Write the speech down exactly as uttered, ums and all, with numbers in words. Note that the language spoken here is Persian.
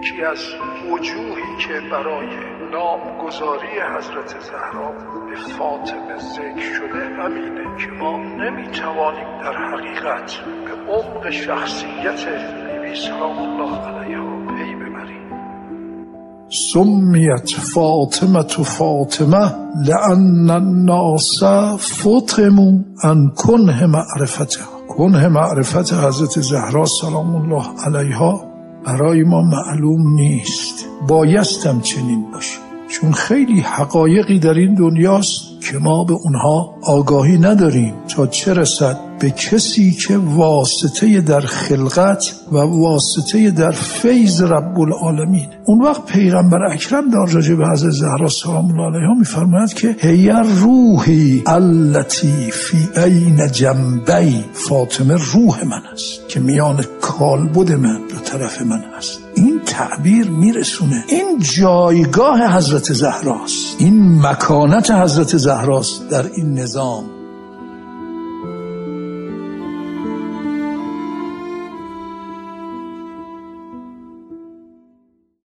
یکی از وجوهی که برای نامگذاری حضرت زهرا به فاطمه ذکر شده همینه که ما نمیتوانیم در حقیقت به عمق شخصیت بیبی سلام الله علیها پی ببریم. سمیت فاطمه فاطمه لأن الناس فطموا عن کنه معرفتها. کنه معرفت حضرت زهرا سلام الله علیها برای ما معلوم نیست، بایستم چنین باشه، چون خیلی حقایقی در این دنیاست که ما به اونها آگاهی نداریم تا چه رسد به کسی که واسطه در خلقت و واسطه در فیض رب العالمین. اون وقت پیغمبر اکرم در راجع به حضرت زهرا سلام الله علیها میفرماید که هی روحی التی فی عین جنبی، فاطمه روح من است که میان کالبد من دو طرف من است. این تعبیر میرسونه این جایگاه حضرت زهراست، این مکانت حضرت زهراست در این نظام.